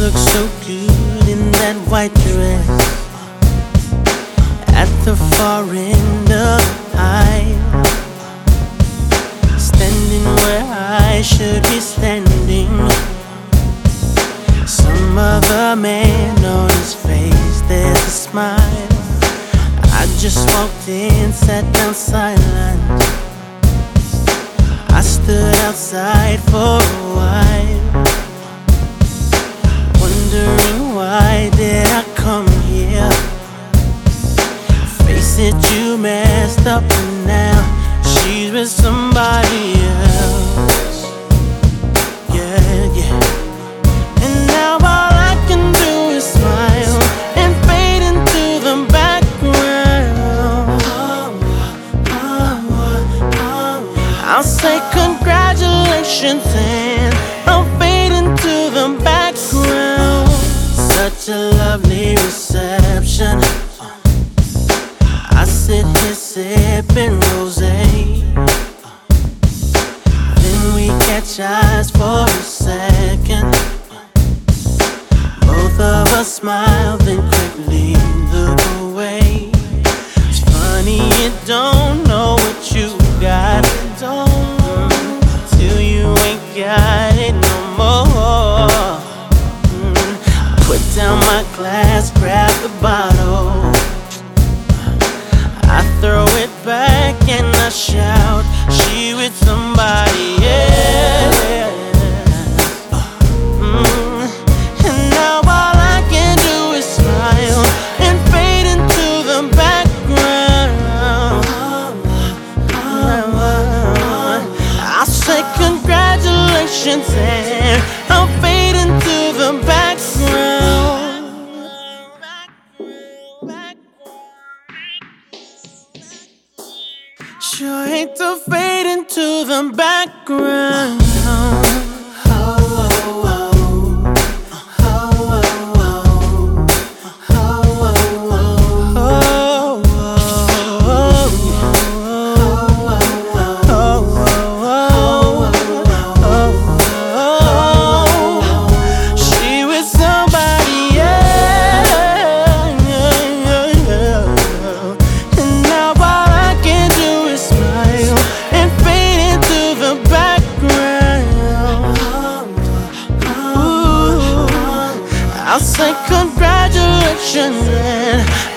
look so good in that white dress at the far end of the aisle, standing where I should be standing. Some other man on his face, there's a smile. I just walked in, sat down silent. I stood outside for a while, wondering why did I come here. Face it, you messed up and now she's with somebody else. Yeah, yeah. And now all I can do is smile and fade into the background. I'll say congratulations and I'll fade into the background. Such a lovely reception. I sit here sipping rosé. Then we catch eyes for a second. Both of us smile, then quickly look away. It's funny you don't know what you got till you ain't got it no more. Put down my glass, grab the bottle. I throw it back and I shout, she with somebody else. And now all I can do is smile and fade into the background. I'll say congratulations and I'll fade into the background. Sure hate to fade into the background. She with somebody else, and now all I can do is smile and fade into the background. Ooh, I'll say congratulations and